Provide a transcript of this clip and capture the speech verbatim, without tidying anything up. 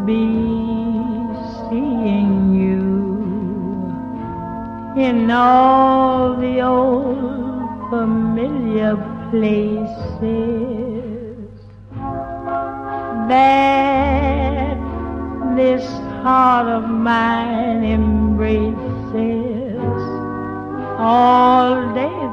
be seeing you in all the old familiar places that this heart of mine embraces all day